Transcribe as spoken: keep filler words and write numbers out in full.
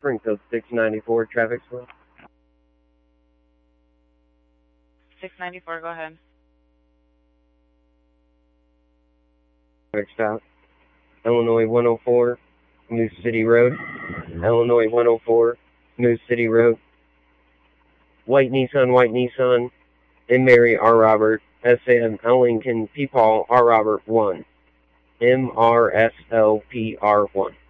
Spring code six ninety-four, traffic flow. six ninety-four, go ahead. Traffic stop. Illinois one oh four, Moose City Road. Illinois one oh four, Moose City Road. White Nissan, White Nissan. M. Mary R. Robert. S. M. L. Lincoln. P. Paul R. Robert one. M. R. S. L. P. R. one.